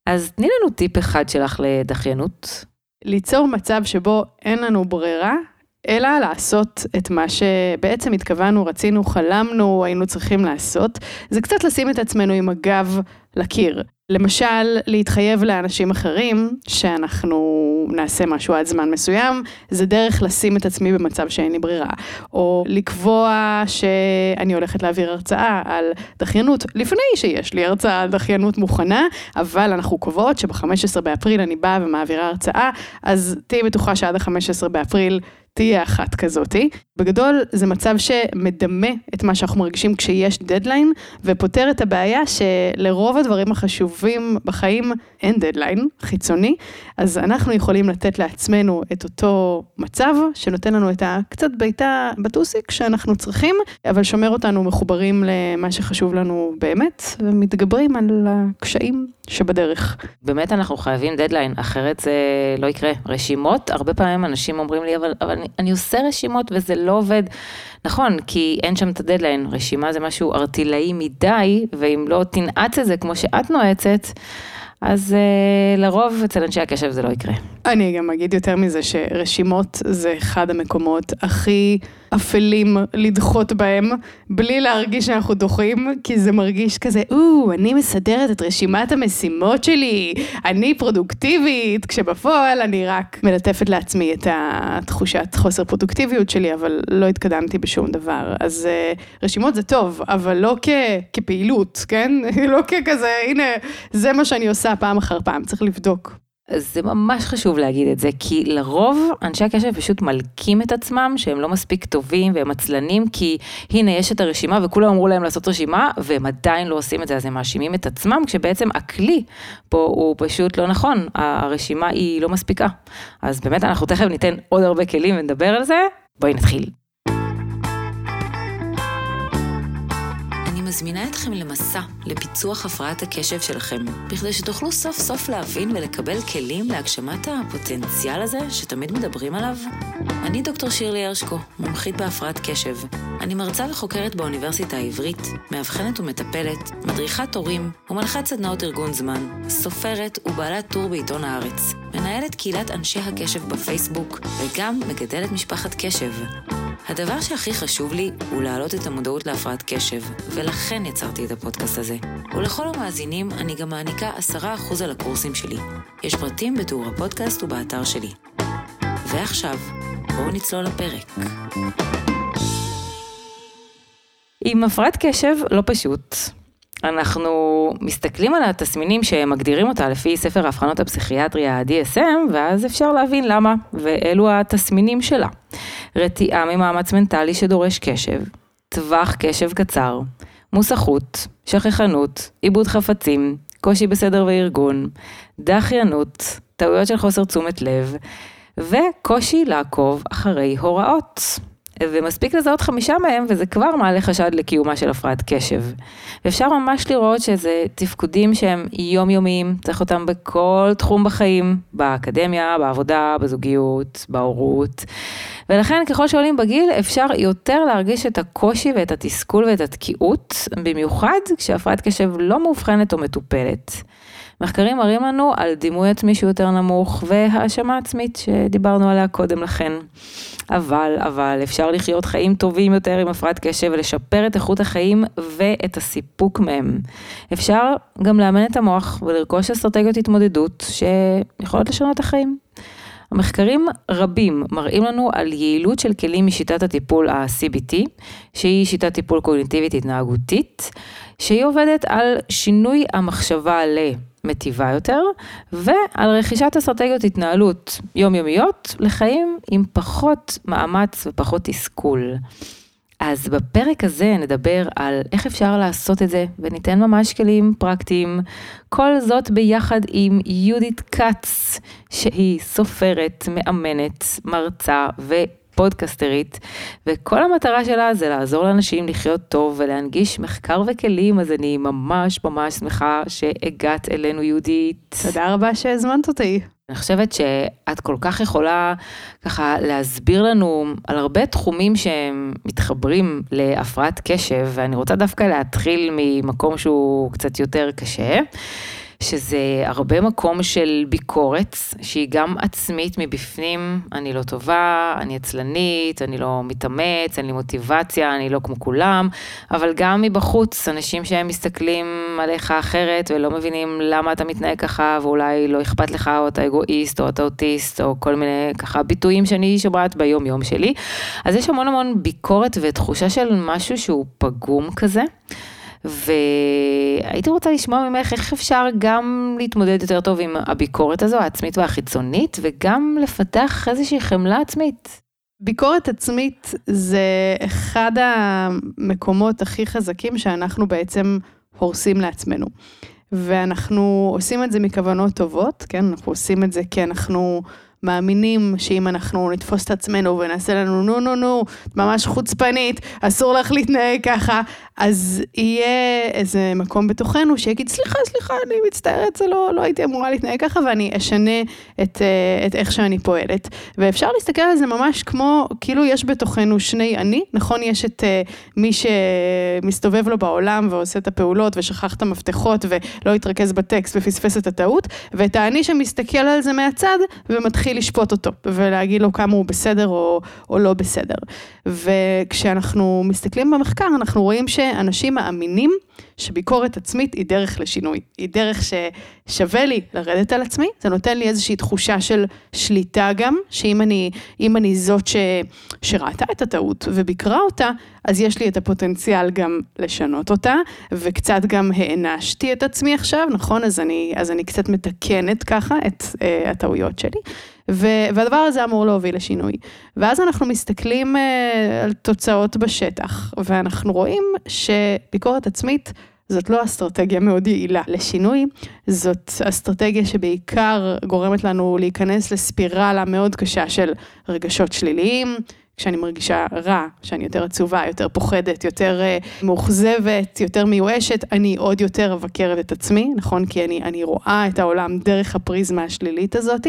אז תני לנו טיפ אחד שלך לדחיינות. ליצור מצב שבו אין לנו ברירה, אלא לעשות את מה שבעצם התכוונו, רצינו, חלמנו, היינו צריכים לעשות. זה קצת לשים את עצמנו עם הגב לקיר. למשל, להתחייב לאנשים אחרים שאנחנו נעשה משהו עד זמן מסוים, זה דרך לשים את עצמי במצב שאין לי ברירה. או לקבוע שאני הולכת להעביר הרצאה על דחיינות, לפני שיש לי הרצאה על דחיינות מוכנה, אבל אנחנו קובעות שב-15 באפריל אני באה ומעבירה הרצאה, אז תהי בטוחה שעד ה-15 באפריל תהיה אחת כזאתי. בגדול זה מצב שמדמה את מה שאנחנו מרגישים כשיש דדליין, ופותר את הבעיה שלרוב הדברים החשובים בחיים אין דדליין חיצוני, אז אנחנו יכולים לתת לעצמנו את אותו מצב, שנותן לנו את קצת ביתה בטוסיק שאנחנו צריכים, אבל שומר אותנו מחוברים למה שחשוב לנו באמת, ומתגברים על הקשיים שבדרך. באמת אנחנו חייבים דדליין, אחרת זה לא יקרה. רשימות, הרבה פעמים אנשים אומרים לי, אבל אני עושה רשימות וזה לא עובד. נכון, כי אין שם את הדדליין. רשימה זה משהו ארטילאי מדי, ואם לא תנעץ את זה כמו שאת נועצת, אז לרוב אצל אנשי הקשב זה לא יקרה. אני גם אגיד יותר מזה שרשימות זה אחד המקומות הכי אפלים לדחות בהם, בלי להרגיש שאנחנו דוחים, כי זה מרגיש כזה, אני מסדרת את רשימת המשימות שלי, אני פרודוקטיבית, כשבפועל אני רק מלטפת לעצמי את התחושת חוסר פרודוקטיביות שלי, אבל לא התקדמתי בשום דבר. אז רשימות זה טוב, אבל לא כפעילות, כן? לא ככזה, הנה, זה מה שאני עושה פעם אחר פעם, צריך לבדוק. זה ממש חשוב להגיד את זה, כי לרוב אנשי הקשב פשוט מלקים את עצמם, שהם לא מספיק טובים והם עצלנים, כי הנה יש את הרשימה וכולם אמרו להם לעשות רשימה, והם עדיין לא עושים את זה, אז הם מאשימים את עצמם, כשבעצם הכלי פה הוא פשוט לא נכון, הרשימה היא לא מספיקה. אז באמת אנחנו תכף ניתן עוד הרבה כלים ונדבר על זה, בואי נתחיל. מזמינה אתכם למסע לפיצוח הפרעת הקשב שלכם, בכדי שתוכלו סוף סוף להבין ולקבל כלים להגשמת הפוטנציאל הזה שתמיד מדברים עליו. אני דוקטור שירלי הרשקו, מומחית בהפרעת קשב. אני מרצה וחוקרת באוניברסיטה העברית, מאבחנת ומטפלת, מדריכת הורים ומנחת סדנאות ארגון זמן, סופרת ובעלת טור בעיתון הארץ, מנהלת קהילת אנשי הקשב בפייסבוק וגם מגדלת משפחת קשב. הדבר שהכי חשוב לי הוא להעלות את המודעות להפרעת קשב, ולכן יצרתי את הפודקאסט הזה. ולכל המאזינים אני גם מעניקה 10% על הקורסים שלי. יש פרטים בתיאור הפודקאסט ובאתר שלי. ועכשיו, בואו נצלול לפרק. עם הפרעת קשב לא פשוט. אנחנו מסתכלים על התסמינים שמגדירים אותה לפי ספר האבחנות הפסיכיאטריה ה-DSM, ואז אפשר להבין למה, ואלו התסמינים שלה. רתיעה ממאמץ מנטלי שדורש קשב, טווח קשב קצר, מוסכות, שכחנות, עיבוד חפצים, קושי בסדר וארגון, דחיינות, טעויות של חוסר תשומת לב, וקושי לעקוב אחרי הוראות. ומספיק לזהות 5 מהם, וזה כבר מעלה חשד לקיומה של הפרעת קשב. ואפשר ממש לראות שזה תפקודים שהם יומיומיים, צריך אותם בכל תחום בחיים, באקדמיה, בעבודה, בזוגיות, בהורות. ולכן ככל שעולים בגיל, אפשר יותר להרגיש את הקושי ואת התסכול ואת התקיעות, במיוחד כשהפרעת קשב לא מאובחנת או מטופלת. מחקרים מראים לנו על דימוי עצמי שהוא יותר נמוך, והאשמה עצמית שדיברנו עליה קודם לכן. אבל אפשר לחיות חיים טובים יותר עם הפרעת קשב ולשפר את איכות החיים ואת הסיפוק מהם. אפשר גם לאמן את המוח ולרכוש אסטרטגיות התמודדות שיכולות לשנות את החיים. המחקרים רבים מראים לנו על יעילות של כלים משיטת הטיפול ה-CBT, שהיא שיטת טיפול קוגניטיבית התנהגותית, שהיא עובדת על שינוי המחשבה למטיבה יותר, ועל רכישת אסטרטגיות התנהלות יומיומיות לחיים עם פחות מאמץ ופחות תסכול. אז בפרק הזה נדבר על איך אפשר לעשות את זה, וניתן ממש כלים פרקטיים, כל זאת ביחד עם יהודית קץ, שהיא סופרת, מאמנת, מרצה ופודקסטרית, וכל המטרה שלה זה לעזור לאנשים לחיות טוב ולהנגיש מחקר וכלים, אז אני ממש שמחה שהגעת אלינו יהודית. תודה רבה שהזמנת אותי. אני חושבת שאת כל כך יכולה ככה להסביר לנו על הרבה תחומים שהם מתחברים להפרעת קשב, ואני רוצה דווקא להתחיל ממקום שהוא קצת יותר קשה, שזה הרבה מקום של ביקורת, שהיא גם עצמית מבפנים, אני לא טובה, אני עצלנית, אני לא מתאמץ, אין לי מוטיבציה, אני לא כמו כולם, אבל גם מבחוץ, אנשים שהם מסתכלים עליך אחרת, ולא מבינים למה אתה מתנהג ככה, ואולי לא אכפת לך, או אתה אגואיסט, או אתה אוטיסט, או כל מיני ככה ביטויים שאני שומעת ביום יום שלי. אז יש המון המון ביקורת ותחושה של משהו שהוא פגום כזה, והייתי רוצה לשמוע ממך איך אפשר גם להתמודד יותר טוב עם הביקורת הזו, העצמית והחיצונית, וגם לפתח איזושהי חמלה עצמית. ביקורת עצמית זה אחד המקומות הכי חזקים שאנחנו בעצם הורסים לעצמנו. ואנחנו עושים את זה מכוונות טובות, כן? אנחנו עושים את זה כי אנחנו מאמינים שאם אנחנו נתפוס את עצמנו ונעשה לנו נו, ממש חוצפנית, אסור לך להתנהג ככה, אז יהיה איזה מקום בתוכנו שיגיד, סליחה, אני מצטערת, זה לא הייתי אמורה להתנהג ככה, ואני אשנה את איך שאני פועלת. ואפשר להסתכל על זה ממש כמו, כאילו יש בתוכנו שני אני, נכון? יש את מי שמסתובב לו בעולם ועושה את הפעולות ושכח את המפתחות ולא יתרכז בטקסט ופספס את הטעות, ואת האני שמסתכל על זה מהצד ומתחיל לשפוט אותו ולהגיד לו כמה הוא בסדר או לא בסדר. וכשאנחנו מסתכלים במחקר, אנחנו רואים שאנשים מאמינים שביקורת עצמית היא דרך לשינוי. היא דרך ששווה לי לרדת על עצמי, זה נותן לי איזושהי תחושה של שליטה גם, שאם אני זאת שראתה את הטעות וביקרה אותה, אז יש לי את הפוטנציאל גם לשנות אותה, וקצת גם הענשתי את עצמי עכשיו, נכון? אז אני קצת מתקנת ככה את הטעויות שלי. והדבר הזה אמור להוביל לשינוי. ואז אנחנו מסתכלים על תוצאות בשטח, ואנחנו רואים שביקורת עצמית זאת לא אסטרטגיה מאוד יעילה לשינוי, זאת אסטרטגיה שבעיקר גורמת לנו להיכנס לספירלה מאוד קשה של רגשות שליליים, כשאני מרגישה רע, שאני יותר עצובה, יותר פוחדת, יותר מאוכזבת, יותר מיואשת, אני עוד יותר אבקרת את עצמי, נכון? כי אני רואה את העולם דרך הפריזמה השלילית הזאת,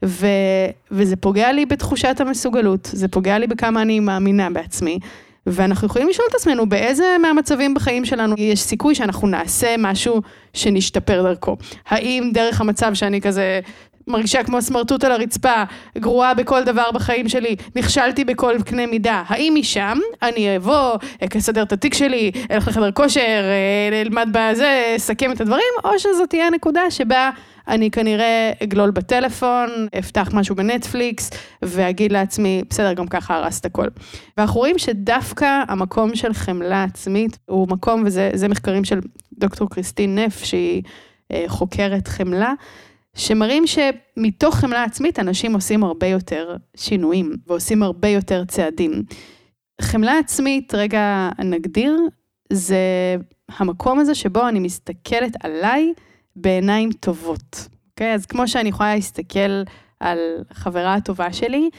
וזה פוגע לי בתחושת המסוגלות, זה פוגע לי בכמה אני מאמינה בעצמי, ואנחנו יכולים לשאול את עצמנו באיזה מהמצבים בחיים שלנו יש סיכוי שאנחנו נעשה משהו שנשתפר דרכו. האם דרך המצב שאני כזה מרגישה כמו סמרטוט על הרצפה, גרועה בכל דבר בחיים שלי, נכשלתי בכל קנה מידה, האם משם אני אבוא, אסדר את התיק שלי, אלך לחדר כושר, אלמד בזה, סכם את הדברים, או שזאת תהיה הנקודה שבה אני כנראה אגלול בטלפון, אפתח משהו בנטפליקס, ואגיד לעצמי, בסדר, גם ככה הרסת הכל. ואנחנו רואים שדווקא המקום של חמלה עצמית, הוא מקום, וזה מחקרים של דוקטור קריסטין נף, שהיא חוקרת חמלה, שמראים שמתוך חמלה עצמית, אנשים עושים הרבה יותר שינויים, ועושים הרבה יותר צעדים. חמלה עצמית, רגע נגדיר, זה המקום הזה שבו אני מסתכלת עליי, בעיניים טובות, אוקיי? אז כמו שאני יכולה להסתכל על חברה הטובה שלי,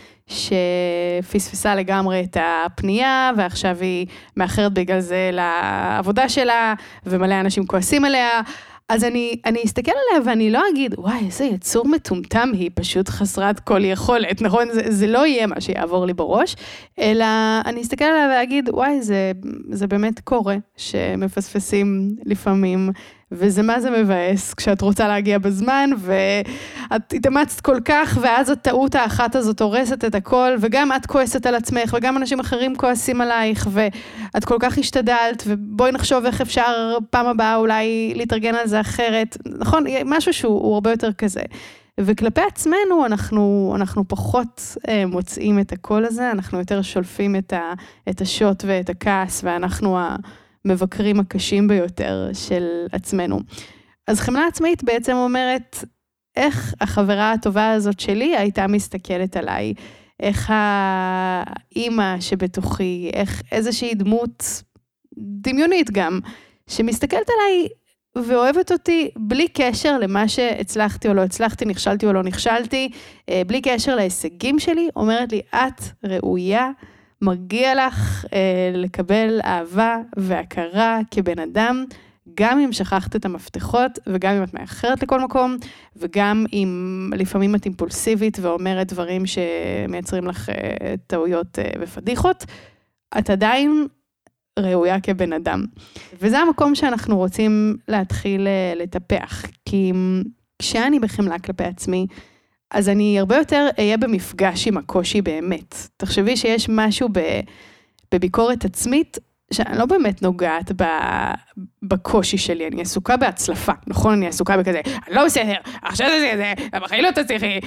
שפספסה לגמרי את הפנייה, ועכשיו היא מאחרת בגלל זה לעבודה שלה, ומלא אנשים כועסים עליה, אז אני אסתכל עליה ואני לא אגיד, וואי, איזה יצור מטומטם, היא פשוט חסרת כל יכולת, נכון? זה לא יהיה מה שיעבור לי בראש, אלא אני אסתכל עליה ואגיד, וואי, זה באמת קורה, שמפספסים לפעמים, וזה מה זה מבאס, כשאת רוצה להגיע בזמן, ואת התאמצת כל כך, ואז הטעות האחת הזאת הורסת את הכל, וגם את כועסת על עצמך, וגם אנשים אחרים כועסים עלייך, ואת כל כך השתדלת, ובואי נחשוב איך אפשר פעם הבאה אולי להתארגן על זה אחרת, נכון? משהו שהוא הרבה יותר כזה. וכלפי עצמנו אנחנו פחות מוצאים את הקול הזה, אנחנו יותר שולפים את השוט ואת הכעס, ואנחנו המבקרים הקשים ביותר של עצמנו. אז חמלה עצמאית בעצם אומרת, איך החברה הטובה הזאת שלי הייתה מסתכלת עליי, איך האימא שבתוכי, איך איזושהי דמות דמיונית גם, שמסתכלת עליי ואוהבת אותי בלי קשר למה שהצלחתי או לא הצלחתי, נכשלתי או לא נכשלתי, בלי קשר להישגים שלי, אומרת לי, את ראויה, מגיע לך לקבל אהבה והכרה כבן אדם, גם אם שכחת את המפתחות, וגם אם את מאחרת לכל מקום, וגם אם לפעמים את אימפולסיבית ואומרת דברים שמייצרים לך טעויות ופדיחות, את עדיין ראויה כבן אדם. וזה המקום שאנחנו רוצים להתחיל לטפח, כי כשאני בחמלה כלפי עצמי, אז אני הרבה יותר אהיה במפגש עם הקושי באמת. תחשבי שיש משהו בביקורת עצמית, שאני לא באמת נוגעת בקושי שלי, אני עסוקה בהצלפה, נכון? אני עסוקה בכזה, אני לא בסדר, עכשיו זה, בחיים לא תצליחי,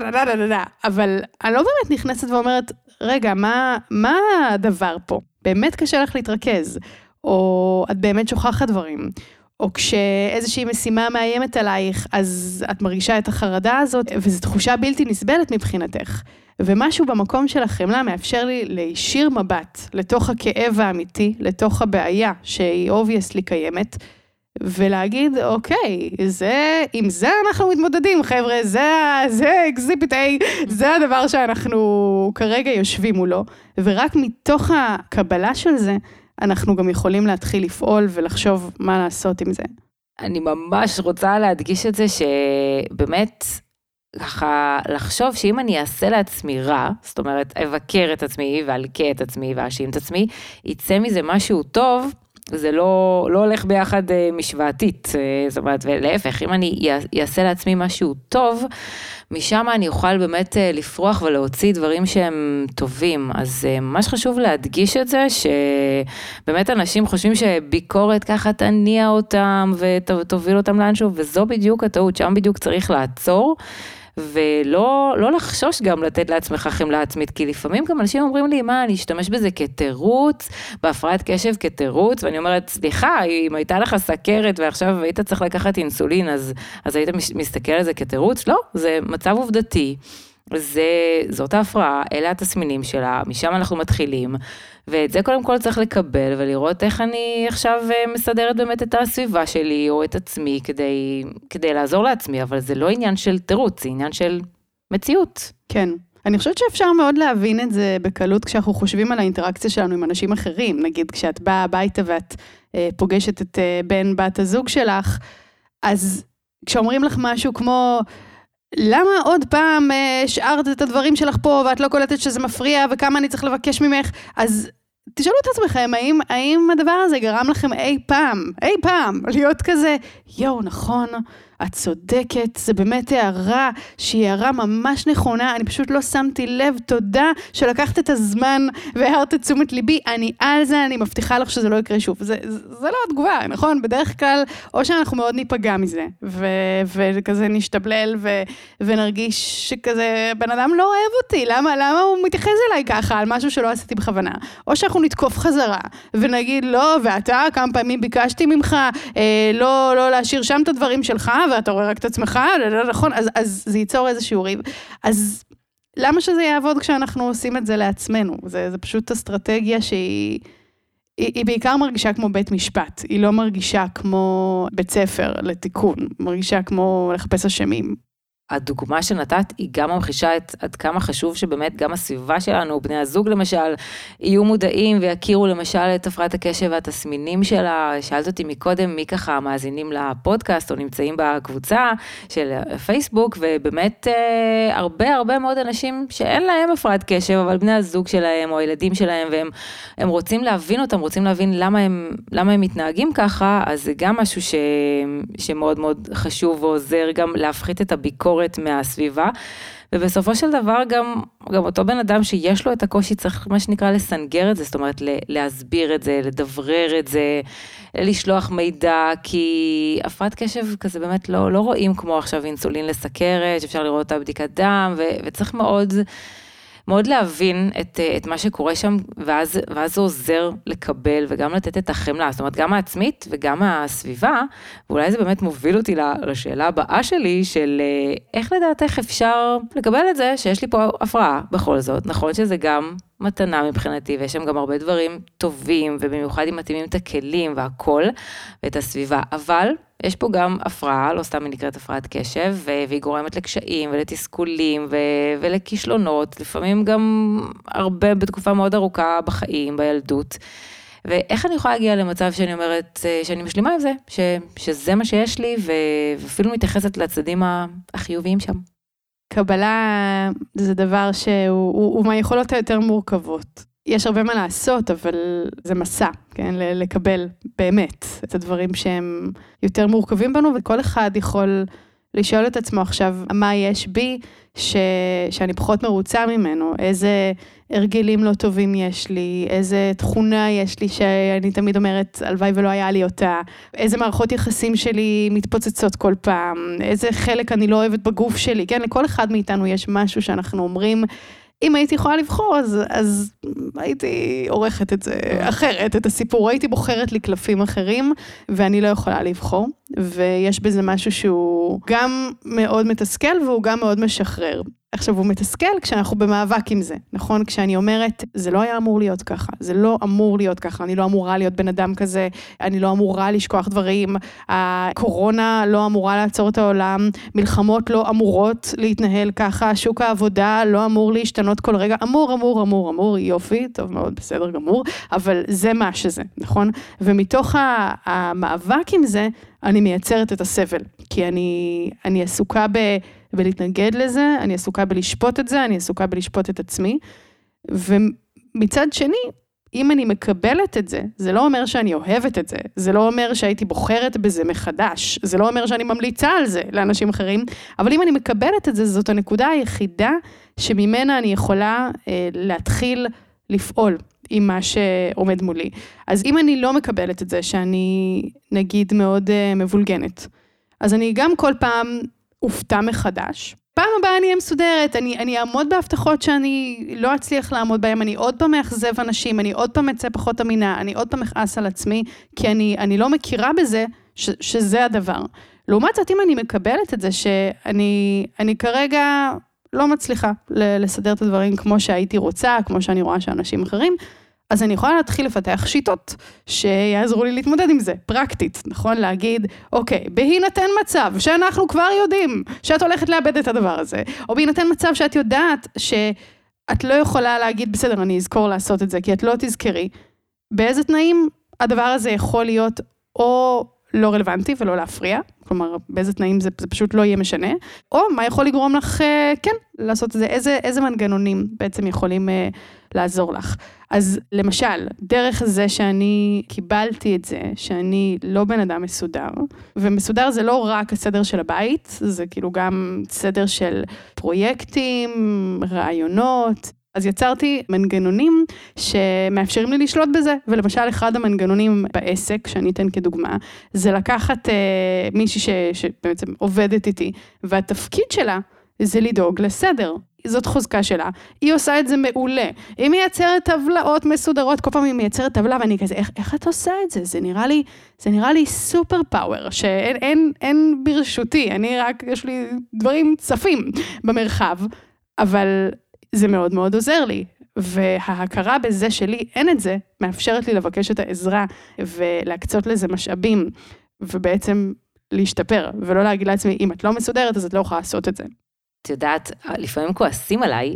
אבל אני לא באמת נכנסת ואומרת, רגע, מה הדבר פה? באמת קשה לך להתרכז, או את באמת שוכחת דברים, או כשאיזושהי משימה מאיימת עלייך, אז את מרגישה את החרדה הזאת, וזו תחושה בלתי נסבלת מבחינתך. ומשהו במקום של החמלה מאפשר לי להישיר מבט לתוך הכאב האמיתי, לתוך הבעיה שהיא obviously קיימת, ולהגיד, אוקיי, עם זה אנחנו מתמודדים, חבר'ה, זה אקזיפיט A, זה הדבר שאנחנו כרגע יושבים מולו, ורק מתוך הקבלה של זה, אנחנו גם יכולים להתחיל לפעול ולחשוב מה לעשות עם זה. אני ממש רוצה להדגיש את זה שבאמת, ככה לחשוב שאם אני אעשה לעצמי רע, זאת אומרת, אבקר את עצמי ואלכה את עצמי ואשים את עצמי, יצא מזה משהו טוב, זה לא הולך ביחד משוואתית, זאת אומרת, ולהפך, אם אני אעשה לעצמי משהו טוב, משם אני אוכל באמת לפרוח ולהוציא דברים שהם טובים, אז ממש חשוב להדגיש את זה, שבאמת אנשים חושבים שביקורת ככה תניע אותם ותוביל אותם לאנשהו, וזו בדיוק הטעות, שם בדיוק צריך לעצור, ולא לחשוש גם לתת לעצמך חמלה עצמית, כי לפעמים גם אנשים אומרים לי, מה, אני אשתמש בזה כתירוץ, בהפרעת קשב כתירוץ, ואני אומרת, סליחה, אם הייתה לך סכרת, ועכשיו היית צריך לקחת אינסולין, אז היית מסתכל על זה כתירוץ? לא, זה מצב עובדתי, זאת ההפרעה, אלה התסמינים שלה, משם אנחנו מתחילים, ואת זה קודם כל צריך לקבל, ולראות איך אני עכשיו מסדרת באמת את הסביבה שלי, או את עצמי, כדי לעזור לעצמי, אבל זה לא עניין של תירוץ, זה עניין של מציאות. כן. אני חושבת שאפשר מאוד להבין את זה בקלות, כשאנחנו חושבים על האינטראקציה שלנו עם אנשים אחרים, נגיד כשאת באה הביתה ואת פוגשת את בן בת הזוג שלך, אז כשאומרים לך משהו כמו, למה עוד פעם השארת את הדברים שלך פה, ואת לא קולטת שזה מפריע, וכמה אני צריך לבקש ממך, אז תשאלו את עצמכם, האם הדבר הזה גרם לכם אי פעם, להיות כזה, נכון, את צודקת, זה באמת הערה, שהיא הערה ממש נכונה, אני פשוט לא שמתי לב, תודה שלקחת את הזמן והערת את תשומת ליבי, אני על זה, אני מבטיחה לך שזה לא יקרה שוב. זה לא התגובה, נכון? בדרך כלל, או שאנחנו מאוד ניפגע מזה, וכזה נשתבלל, ונרגיש שכזה, בן אדם לא אוהב אותי, למה הוא מתייחס אליי ככה, על משהו שלא עשיתי בכוונה, או שאנחנו נתקוף חזרה, ונגיד, לא, ואתה, כמה פעמים ביקשתי ממך, לא להשאיר שם את הדברים שלך, ואתה רואה רק את עצמך, נכון, אז זה ייצור איזשהו ריב. אז למה שזה יעבוד כשאנחנו עושים את זה לעצמנו? זה פשוט אסטרטגיה שהיא בעיקר מרגישה כמו בית משפט, היא לא מרגישה כמו בית ספר לתיקון, מרגישה כמו לחפש אשמים. הדוגמה שנתת היא גם ממחישה עד כמה חשוב שבאמת גם הסביבה שלנו, בני הזוג למשל, יהיו מודעים ויכירו למשל את הפרעת הקשב והתסמינים שלה. שאלת אותי מקודם מי ככה מאזינים לפודקאסט או נמצאים בקבוצה של פייסבוק, ובאמת הרבה מאוד אנשים שאין להם הפרעת קשב, אבל בני הזוג שלהם או הילדים שלהם, והם רוצים להבין אותם, רוצים להבין למה הם מתנהגים ככה, אז זה גם משהו שמאוד מאוד חשוב ועוזר גם להפחית את הביקורת מהסביבה, ובסופו של דבר גם אותו בן אדם שיש לו את הקושי צריך מה שנקרא לסנגר את זה, זאת אומרת להסביר את זה, לדברר את זה, לשלוח מידע, כי הפרעת קשב כזה באמת לא רואים כמו עכשיו אינסולין לסכרת, שאפשר לראות את הבדיקת דם, וצריך מאוד להבין את מה שקורה שם, ואז זה עוזר לקבל, וגם לתת את החמלה, זאת אומרת, גם העצמית וגם הסביבה, ואולי זה באמת מוביל אותי לשאלה הבאה שלי, של איך לדעתך אפשר לקבל את זה, שיש לי פה הפרעה בכל זאת, נכון שזה גם מתנה מבחינתי, ויש שם גם הרבה דברים טובים, ובמיוחד אם מתאימים את הכלים והכל, ואת הסביבה, אבל יש פה גם הפרעה, לא סתם היא נקראת הפרעת קשב, והיא גורמת לקשיים ולתסכולים ולכישלונות, לפעמים גם הרבה בתקופה מאוד ארוכה בחיים, בילדות. ואיך אני יכולה להגיע למצב שאני אומרת, שאני משלימה עם זה, שזה מה שיש לי, ואפילו מתייחסת לצדדים החיוביים שם. קבלה זה דבר שהוא מהיכולות היותר מורכבות. יש הרבה מה לעשות, אבל זה מסע, כן? לקבל באמת את הדברים שהם יותר מורכבים בנו, וכל אחד יכול לשאול את עצמו עכשיו, מה יש בי שאני פחות מרוצה ממנו, איזה הרגלים לא טובים יש לי, איזה תכונה יש לי שאני תמיד אומרת, הלוואי ולא היה לי אותה, איזה מערכות יחסים שלי מתפוצצות כל פעם, איזה חלק אני לא אוהבת בגוף שלי, כן? לכל אחד מאיתנו יש משהו שאנחנו אומרים, אם הייתי יכולה לבחור, אז הייתי עורכת את זה אחרת, את הסיפור, הייתי בוחרת לי קלפים אחרים, ואני לא יכולה לבחור, ויש בזה משהו שהוא גם מאוד מתסכל, והוא גם מאוד משחרר. עכשיו, הוא מתסכל כשאנחנו במאבק עם זה, נכון? כשאני אומרת, זה לא היה אמור להיות ככה, זה לא אמור להיות ככה, אני לא אמורה להיות בן אדם כזה, אני לא אמורה לשכוח דברים, הקורונה לא אמורה לעצור את העולם, מלחמות לא אמורות להתנהל ככה, שוק העבודה לא אמור להשתנות כל רגע, אמור, יופי, טוב מאוד, בסדר גמור, אבל זה מה שזה, נכון? ומתוך המאבק עם זה, אני מייצרת את הסבל, כי אני עסוקה בלהתנגד לזה, אני עסוקה בלשפוט את זה, אני עסוקה בלשפוט את עצמי, ומצד שני, אם אני מקבלת את זה, זה לא אומר שאני אוהבת את זה, זה לא אומר שהייתי בוחרת בזה מחדש, זה לא אומר שאני ממליצה על זה לאנשים אחרים, אבל אם אני מקבלת את זה, זאת הנקודה היחידה שממנה אני יכולה להתחיל לפעול עם מה שעומד מולי. אז אם אני לא מקבלת את זה, שאני נגיד מאוד מבולגנת, אז אני גם כל פעם אופתע מחדש. פעם הבאה אני אהיה מסודרת, אני אעמוד בהבטחות שאני לא אצליח לעמוד בהם, אני עוד פעם מאכזב אנשים, אני עוד פעם אצא פחות אמינה, אני עוד פעם אכעס על עצמי, כי אני לא מכירה בזה שזה הדבר. לעומת זאת, אם אני מקבלת את זה שאני כרגע לא מצליחה לסדר את הדברים כמו שהייתי רוצה, כמו שאני רואה שאנשים אחרים, אז אני יכולה להתחיל לפתח שיטות שיעזרו לי להתמודד עם זה, פרקטית, נכון? להגיד, אוקיי, בהינתן מצב שאנחנו כבר יודעים שאת הולכת לאבד את הדבר הזה, או בהינתן מצב שאת יודעת שאת לא יכולה להגיד, בסדר, אני אזכור לעשות את זה, כי את לא תזכרי, באיזה תנאים הדבר הזה יכול להיות או לא רלוונטי ולא להפריע, כלומר, באיזה תנאים זה פשוט לא יהיה משנה, או מה יכול לגרום לך, כן, לעשות את זה, איזה מנגנונים בעצם יכולים לעזור לך. אז למשל, דרך זה שאני קיבלתי את זה, שאני לא בן אדם מסודר, ומסודר זה לא רק הסדר של הבית, זה כאילו גם סדר של פרויקטים, רעיונות, אז יצרתי מנגנונים שמאפשרים לי לשלוט בזה, ולמשל אחד המנגנונים בעסק, שאני אתן כדוגמה, זה לקחת מישהי שבעצם עובדת איתי, והתפקיד שלה זה לדאוג לסדר. זאת חוזקה שלה, היא עושה את זה מעולה, היא מייצרת טבלאות מסודרות, כל פעם היא מייצרת טבלה, ואני כזה, איך את עושה את זה? זה נראה לי סופר פאוור, שאין ברשותי, יש לי דברים צפים במרחב, אבל זה מאוד מאוד עוזר לי, וההכרה בזה שלי אין את זה, מאפשרת לי לבקש את העזרה, ולהקצות לזה משאבים, ובעצם להשתפר, ולא להגיד לעצמי, אם את לא מסודרת, אז את לא יכולה לעשות את זה. את יודעת, לפעמים כועסים עליי,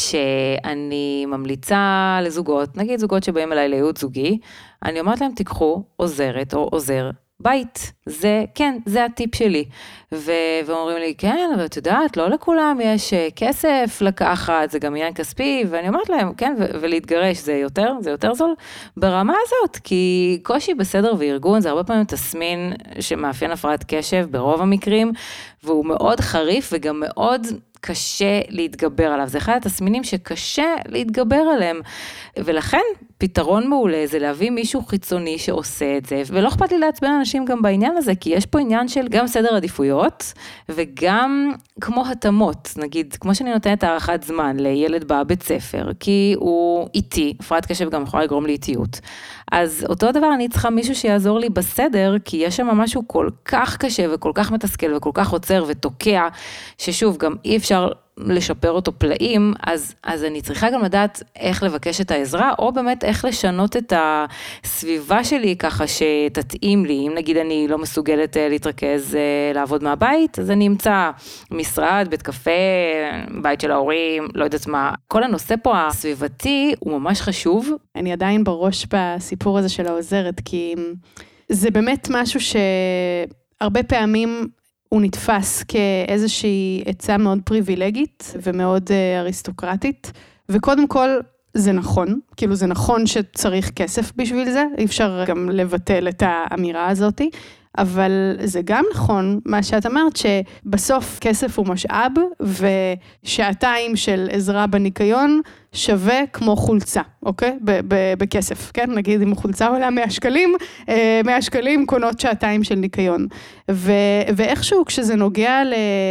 שאני ממליצה לזוגות, נגיד זוגות שבאים אליי לייעוץ זוגי, אני אומרת להם, תיקחו עוזרת או עוזר בית, זה הטיפ שלי, ואומרים לי, כן, אבל את יודעת, לא לכולם יש כסף לקחת, זה גם עניין כספי, ואני אומרת להם, כן, ולהתגרש זה יותר זול ברמה הזאת, כי קושי בסדר וארגון, זה הרבה פעמים תסמין שמאפיין הפרעת קשב ברוב המקרים, והוא מאוד חריף וגם מאוד קשה להתגבר עליו, זה אחד התסמינים שקשה להתגבר עליהם, ולכן פתרון מעולה זה להביא מישהו חיצוני שעושה את זה, ולא אכפת לי לעצבן אנשים גם בעניין הזה, כי יש פה עניין של גם סדר עדיפויות, וגם כמו התאמות, נגיד, כמו שאני נותנת הערכת זמן לילד בבית ספר, כי הוא איטי, הפרעת קשב גם יכולה לגרום לאיטיות, אז אותו דבר אני צריכה מישהו שיעזור לי בסדר, כי יש שם משהו כל כך קשה וכל כך מתסכל וכל כך עוצר ותוקע, ששוב גם אי אפשר לשפר אותו פלאים, אז אני צריכה גם לדעת איך לבקש את העזרה, או באמת איך לשנות את הסביבה שלי ככה שתתאים לי, אם נגיד אני לא מסוגלת להתרכז לעבוד מהבית, אז אני אמצא משרד, בית קפה, בית של ההורים, לא יודעת מה, כל הנושא פה הסביבתי הוא ממש חשוב. אני עדיין בראש בסיפור הזה של העוזרת, כי זה באמת משהו שהרבה פעמים הוא נתפס כאיזושהי עצה מאוד פריבילגית ומאוד אריסטוקרטית, וקודם כל זה נכון, כאילו זה נכון שצריך כסף בשביל זה, אי אפשר גם לבטל את האמירה הזאת, אבל זה גם נכון, מה שאת אמרת, שבסוף כסף הוא משאב, ושעתיים של עזרה בניקיון שווה כמו חולצה, אוקיי? בכסף, כן? נגיד אם חולצה עולה 100 שקלים, 100 שקלים קונות שעתיים של ניקיון. ואיכשהו כשזה נוגע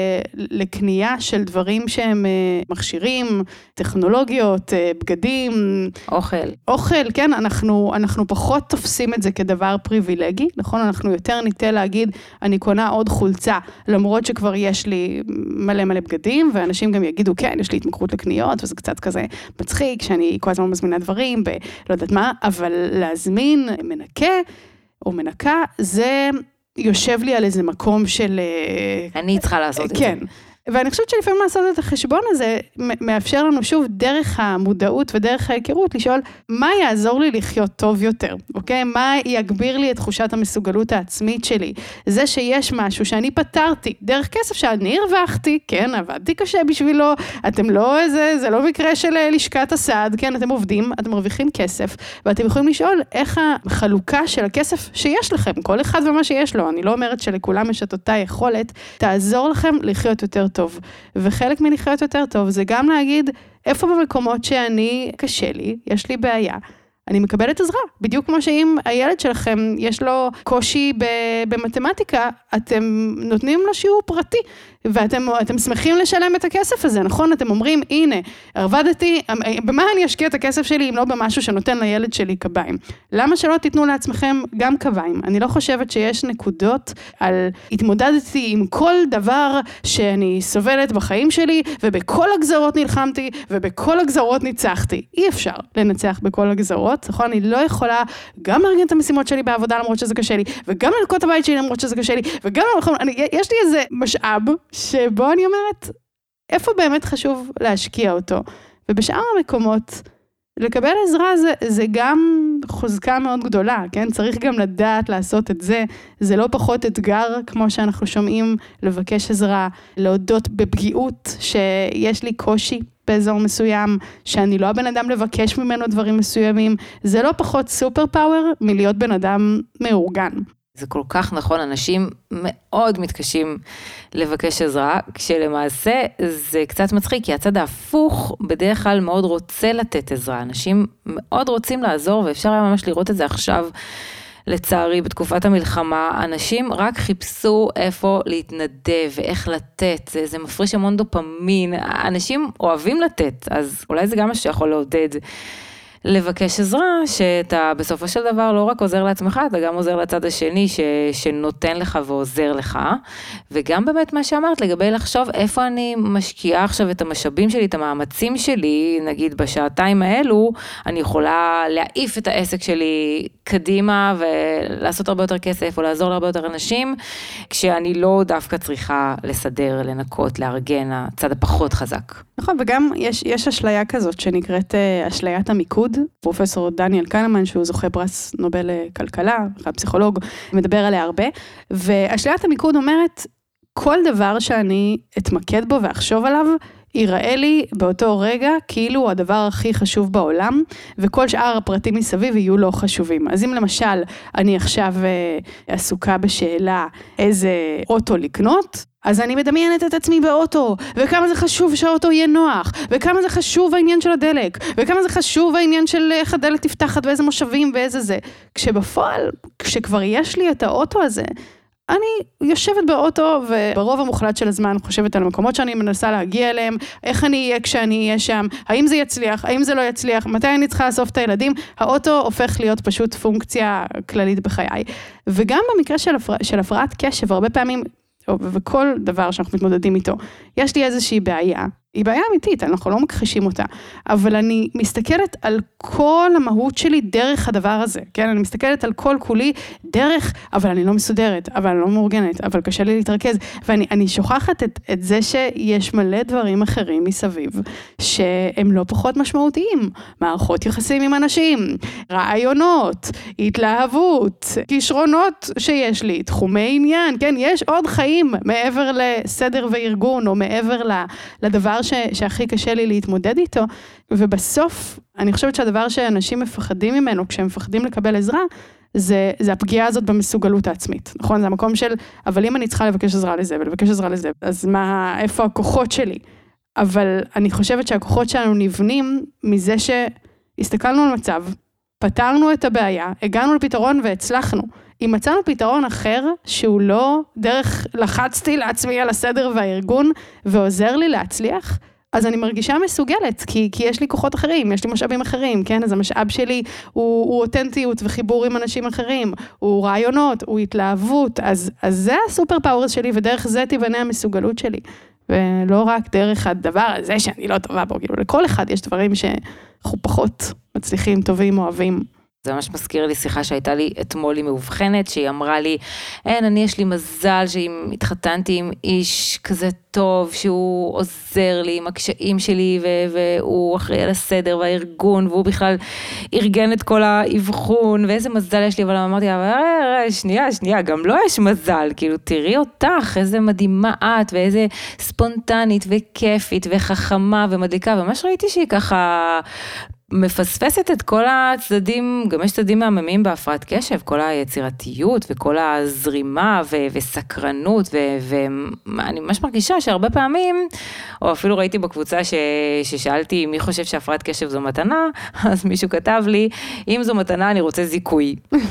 לקנייה של דברים שהם מכשירים, טכנולוגיות, בגדים, אוכל, כן? אנחנו פחות תופסים את זה כדבר פריבילגי, נכון? אנחנו יותר ניתן להגיד, אני קונה עוד חולצה, למרות שכבר יש לי מלא בגדים, ואנשים גם יגידו, כן, יש לי התמכרות לקניות, וזה קצת כזה מצחיק, שאני כל הזמן מזמינה דברים, לא יודעת מה, אבל להזמין מנקה או מנקה, זה יושב לי על איזה מקום של... אני צריכה לעשות את זה. כן. ואני חושבת שלפעמים לעשות את החשבון הזה, מאפשר לנו שוב דרך המודעות ודרך ההיכרות, לשאול מה יעזור לי לחיות טוב יותר, אוקיי? מה יגביר לי את תחושת המסוגלות העצמית שלי? זה שיש משהו שאני פתרתי, דרך כסף שאני הרווחתי, כן, עבדתי קשה בשבילו, אתם לא זה לא מקרה של לשכת הסעד, כן, אתם עובדים, אתם מרוויחים כסף, ואתם יכולים לשאול איך החלוקה של הכסף שיש לכם, כל אחד ומה שיש לו, אני לא אומרת שלכולם יש את אותה יכולת, תעזור לכם לחיות יותר טוב. וחלק מלחיות יותר טוב זה גם להגיד איפה במקומות שאני קשה לי, יש לי בעיה, אני מקבלת עזרה. בדיוק כמו שאם הילד שלכם יש לו קושי במתמטיקה, אתם נותנים לו שיעור פרטי, ואתם שמחים לשלם את הכסף הזה, נכון? אתם אומרים, הנה, עבדתי, במה אני אשקיע את הכסף שלי, אם לא במשהו שנותן לילד שלי קביים? למה שלא תיתנו לעצמכם גם קביים? אני לא חושבת שיש נקודות על התמודדתי עם כל דבר שאני סובלת בחיים שלי, ובכל הגזרות נלחמתי, ובכל הגזרות ניצחתי. אי אפשר לנצח בכל הגזרות, נכון? אני לא יכולה גם לארגן את המשימות שלי בעבודה, למרות שזה קשה לי, וגם לנקות הבית שלי, למרות שזה קשה לי, וגם, יש לי איזה משאב שבו אני אומרת, איפה באמת חשוב להשקיע אותו? ובשאר המקומות, לקבל עזרה זה גם חוזקה מאוד גדולה, כן? צריך גם לדעת לעשות את זה, זה לא פחות אתגר, כמו שאנחנו שומעים, לבקש עזרה, להודות בפגיעות שיש לי קושי באזור מסוים, שאני לא הבן אדם לבקש ממנו דברים מסוימים, זה לא פחות סופר פאוור מלהיות בן אדם מאורגן. זה כל כך נכון, אנשים מאוד מתקשים לבקש עזרה, כשלמעשה זה קצת מצחיק, כי הצד ההפוך בדרך כלל מאוד רוצה לתת עזרה, אנשים מאוד רוצים לעזור, ואפשר היה ממש לראות את זה עכשיו, לצערי, בתקופת המלחמה, אנשים רק חיפשו איפה להתנדב ואיך לתת, זה מפריש המון דופמין, אנשים אוהבים לתת, אז אולי זה גם מה שיכול לעודד, לבקש עזרה, שאתה בסופו של דבר לא רק עוזר לעצמך, אתה גם עוזר לצד השני שנותן לך ועוזר לך, וגם באמת מה שאמרת, לגבי לחשוב איפה אני משקיעה עכשיו את המשאבים שלי, את המאמצים שלי, נגיד בשעתיים האלו, אני יכולה להעיף את העסק שלי קדימה, ולעשות הרבה יותר כסף, או לעזור להרבה יותר אנשים, כשאני לא דווקא צריכה לסדר, לנקות, לארגן, הצד הפחות חזק. נכון, וגם יש אשליה כזאת שנקראת אשליית המיקוד, פרופסור דניאל קנמן, שהוא זוכה פרס נובל לכלכלה, פסיכולוג, מדבר עליה הרבה, ואשליית המיקוד אומרת, כל דבר שאני אתמקד בו ואחשוב עליו, ייראה לי באותו רגע כאילו הוא הדבר הכי חשוב בעולם, וכל שאר הפרטים מסביב יהיו לא חשובים. אז אם למשל אני עכשיו עסוקה בשאלה איזה אוטו לקנות, אז אני מדמיינת את עצמי באוטו, וכמה זה חשוב שהאוטו יהיה נוח, וכמה זה חשוב העניין של הדלק, וכמה זה חשוב העניין של איך הדלק תפתחת, ואיזה מושבים ואיזה זה. כשבפועל, כשכבר יש לי את האוטו הזה, אני יושבת באוטו, וברוב המוחלט של הזמן חושבת על המקומות שאני מנסה להגיע אליהם, איך אני אהיה כשאני אהיה שם, האם זה יצליח, האם זה לא יצליח, מתי אני צריכה לאסוף את הילדים, האוטו הופך להיות פשוט פונקציה כללית בחיי. וגם במקרה של הפרעת קשב, הרבה פעמים, וכל דבר שאנחנו מתמודדים איתו, יש לי איזושהי בעיה, היא בעיה אמיתית, אנחנו לא מכחישים אותה, אבל אני מסתכלת על כל המהות שלי דרך הדבר הזה, כן? אני מסתכלת על כל כולי דרך, אבל אני לא מסודרת, אבל אני לא מאורגנת, אבל קשה לי להתרכז, ואני שוכחת את זה שיש מלא דברים אחרים מסביב, שהם לא פחות משמעותיים, מערכות יחסים עם אנשים, רעיונות, התלהבות, כישרונות שיש לי, תחומי עניין, כן? יש עוד חיים מעבר לסדר וארגון, או מעבר לדבר שהכי קשה לי להתמודד איתו, ובסוף, אני חושבת שהדבר שאנשים מפחדים ממנו, כשהם מפחדים לקבל עזרה, זה הפגיעה הזאת במסוגלות העצמית, נכון? זה המקום של, אבל אם אני צריכה לבקש עזרה לזה, ולבקש עזרה לזה, אז איפה הכוחות שלי? אבל אני חושבת שהכוחות שלנו נבנים מזה שהסתכלנו על מצב, פתרנו את הבעיה, הגענו לפתרון והצלחנו. אם מצאנו פתרון אחר, שהוא לא דרך לחצתי לעצמי על הסדר והארגון, ועוזר לי להצליח, אז אני מרגישה מסוגלת, כי יש לי כוחות אחרים, יש לי משאבים אחרים, כן? אז המשאב שלי הוא אותנטיות וחיבור עם אנשים אחרים, הוא רעיונות, הוא התלהבות, אז זה הסופר פאוור שלי, ודרך זה תיבנה המסוגלות שלי. ולא רק דרך הדבר הזה שאני לא טובה בו, כאילו לכל אחד יש דברים שאנחנו פחות מצליחים, טובים, אוהבים. זה ממש מזכיר לי שיחה שהייתה לי אתמול עם מאובחנת, שהיא אמרה לי, אני יש לי מזל שאם התחתנתי עם איש כזה טוב, שהוא עוזר לי עם הקשיים שלי, והוא אחראי על הסדר והארגון, והוא בכלל ארגן את כל האבחון, ואיזה מזל יש לי, אבל אמרתי, שנייה, גם לא יש מזל, כאילו תראי אותך, איזה מדהימה את, ואיזה ספונטנית וכיפית וחכמה ומדליקה, וממש ראיתי שהיא ככה מפספסת את כל הצדדים, גם יש צדדים מהממים בהפרעת קשב, כל היצירתיות וכל הזרימה וסקרנות, ואני ממש מרגישה שהרבה פעמים, או אפילו ראיתי בקבוצה ששאלתי מי חושב שהפרעת קשב זו מתנה, אז מישהו כתב לי, אם זו מתנה אני רוצה זיכוי.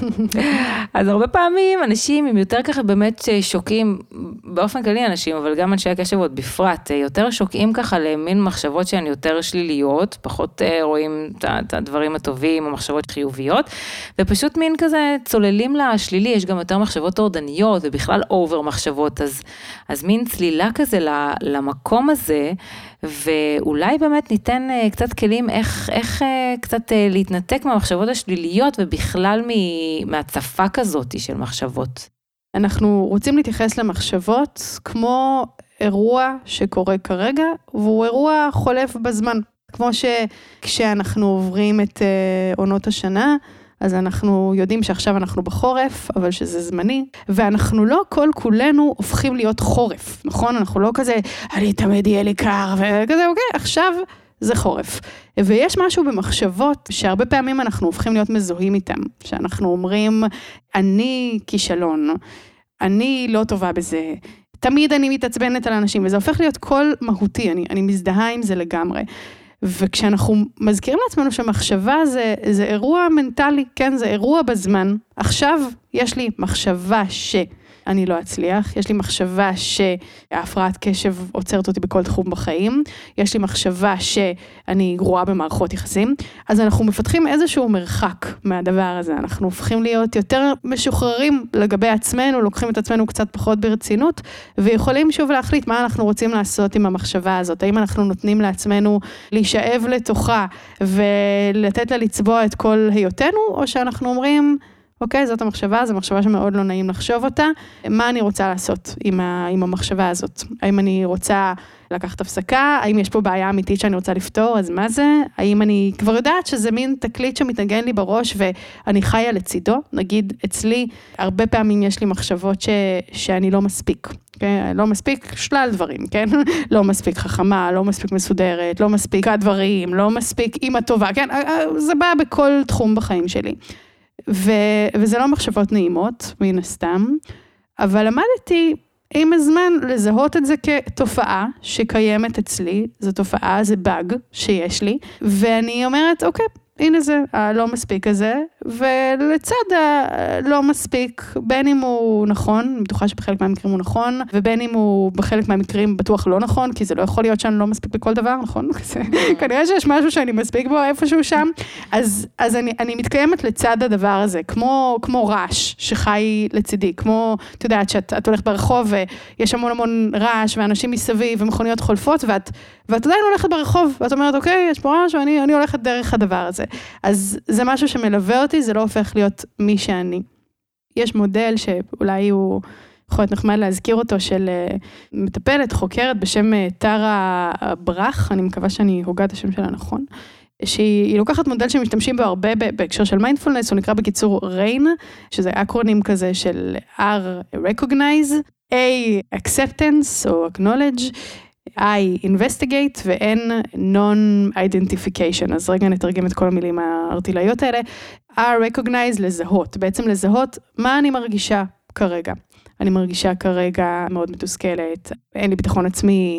אז הרבה פעמים אנשים הם יותר ככה באמת שוקים, באופן כללי אנשים, אבל גם אנשי הקשב עוד בפרט, יותר שוקים ככה למין מחשבות שהן יותר שליליות, פחות רואים את הדברים הטובים או מחשבות חיוביות, ופשוט מין כזה צוללים לשלילי, יש גם יותר מחשבות טורדניות ובכלל אובר מחשבות, אז מין צלילה כזה למקום הזה, ואולי באמת ניתן קצת כלים איך קצת להתנתק מהמחשבות השליליות ובכלל מהצפה כזאת של מחשבות. אנחנו רוצים להתייחס למחשבות כמו אירוע שקורה כרגע, והוא אירוע חולף בזמן. כמו שכשאנחנו עוברים את עונות השנה, אז אנחנו יודעים שעכשיו אנחנו בחורף, אבל שזה זמני, ואנחנו לא כל כולנו הופכים להיות חורף, נכון? אנחנו לא כזה, אני תמיד יהיה לי קר, וכזה, אוקיי, עכשיו זה חורף. ויש משהו במחשבות שהרבה פעמים אנחנו הופכים להיות מזוהים איתם, שאנחנו אומרים, אני כישלון, אני לא טובה בזה, תמיד אני מתעצבנת על אנשים, וזה הופך להיות קול מהותי, אני מזדהה עם זה לגמרי. וכשאנחנו מזכירים לעצמנו שמחשבה זה אירוע מנטלי, כן, זה אירוע בזמן. עכשיו יש לי מחשבה שאני לא אצליח, יש לי מחשבה שההפרעת קשב עוצרת אותי בכל תחום בחיים, יש לי מחשבה שאני גרועה במערכות יחסים, אז אנחנו מפתחים איזשהו מרחק מהדבר הזה, אנחנו הופכים להיות יותר משוחררים לגבי עצמנו, לוקחים את עצמנו קצת פחות ברצינות, ויכולים שוב להחליט מה אנחנו רוצים לעשות עם המחשבה הזאת, האם אנחנו נותנים לעצמנו להישאב לתוכה, ולתת לה לצבוע את כל היותנו, או שאנחנו אומרים, אוקיי, זאת המחשבה, זו מחשבה שמאוד לא נעים לחשוב אותה. מה אני רוצה לעשות עם המחשבה הזאת? האם אני רוצה לקחת הפסקה? האם יש פה בעיה אמיתית שאני רוצה לפתור? אז מה זה? האם אני כבר יודעת שזה מין תקליט שמתנגן לי בראש ואני חיה לצידו? נגיד, אצלי הרבה פעמים יש לי מחשבות שאני לא מספיק. כן? לא מספיק שלל דברים, כן? לא מספיק חכמה, לא מספיק מסודרת, לא מספיק הדברים, לא מספיק אימא טובה, כן? זה בא בכל תחום בחיים שלי. וזה לא מחשבות נעימות, מן הסתם, אבל למדתי עם הזמן לזהות את זה כתופעה שקיימת אצלי, זו תופעה, זה באג שיש לי, ואני אומרת, אוקיי, הנה זה הלא מספיק הזה, ולצד הלא מספיק, בין אם הוא נכון, אני בטוחה שבחלק מהמקרים הוא נכון, ובין אם הוא בחלק מהמקרים בטוח לא נכון, כי זה לא יכול להיות שאני לא מספיק בכל דבר, נכון? כנראה שיש משהו שאני מספיק בו איפשהו שם, אז אני מתקיימת לצד הדבר הזה, כמו רעש שחי לצידי, כמו, אתה יודעת, שאת הולכת ברחוב ויש המון רעש, ואנשים מסביב ומכוניות חולפות, ואת עדיין הולכת ברחוב, ואת אומרת, אוקיי, יש פה רעש, ואני הולכת דרך הדבר הזה. אז זה משהו שמלווה אותי, זה לא הופך להיות מי שאני. יש מודל שאולי הוא יכול להיות נחמד להזכיר אותו, של מטפלת, חוקרת בשם טרה ברח, אני מקווה שאני הוגה את השם שלה נכון, שהיא לוקחת מודל שמשתמשים בו הרבה בהקשר של מיינדפולנס, הוא נקרא בקיצור RAIN, שזה אקרונים כזה של R, recognize, A, acceptance או acknowledge, I investigate ואין non-identification, אז רגע נתרגם את כל המילים הארטילאיות האלה, recognize לזהות, בעצם לזהות מה אני מרגישה כרגע. אני מרגישה כרגע מאוד מתוסכלת, אין לי ביטחון עצמי,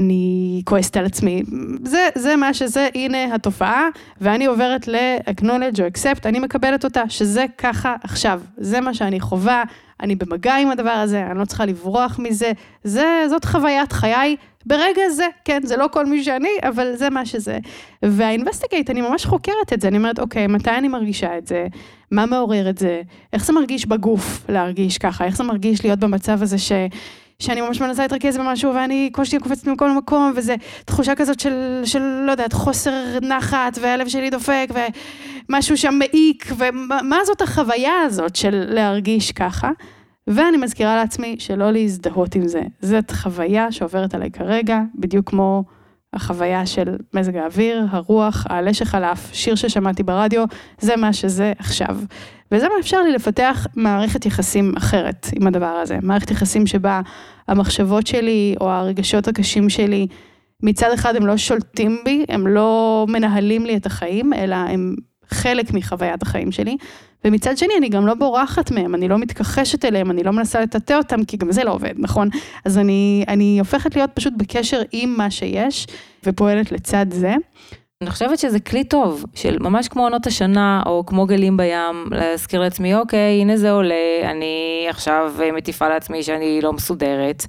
אני כועסת על עצמי, זה מה שזה, הנה התופעה, ואני עוברת ל-acknowledge או accept, אני מקבלת אותה, שזה ככה עכשיו, זה מה שאני חווה, אני במגע עם הדבר הזה, אני לא צריכה לברוח מזה, זאת חוויית חיי, ברגע זה, כן, זה לא כל מי שאני, אבל זה מה שזה. והאינבסטיגייט, אני ממש חוקרת את זה, אני אומרת, אוקיי, מתי אני מרגישה את זה? מה מעורר את זה? איך זה מרגיש בגוף להרגיש ככה? איך זה מרגיש להיות במצב הזה שאני ממש מנסה להתרכז במשהו, ואני קושי קופצת מכל מקום, וזה תחושה כזאת של לא יודעת, חוסר נחת, והלב שלי דופק, ומשהו שם מעיק, ומה זאת החוויה הזאת של להרגיש ככה? ואני מזכירה לעצמי שלא להזדהות עם זה. זאת חוויה שעוברת עליי כרגע, בדיוק כמו החוויה של מזג האוויר, הרוח, העלה שחלף, שיר ששמעתי ברדיו, זה מה שזה עכשיו. וזה מאפשר לי לפתח מערכת יחסים אחרת עם הדבר הזה. מערכת יחסים שבה המחשבות שלי או הרגשות הקשים שלי, מצד אחד הם לא שולטים בי, הם לא מנהלים לי את החיים, אלא הם חלק מחוויית החיים שלי. ומצד שני, אני גם לא בורחת מהם, אני לא מתכחשת אליהם, אני לא מנסה לטאטא אותם, כי גם זה לא עובד, נכון? אז אני הופכת להיות פשוט בקשר עם מה שיש, ופועלת לצד זה. אני חושבת שזה כלי טוב, של ממש כמו עונות השנה, או כמו גלים בים, להזכיר לעצמי, אוקיי, הנה זה עולה, אני עכשיו מטיפה לעצמי שאני לא מסודרת.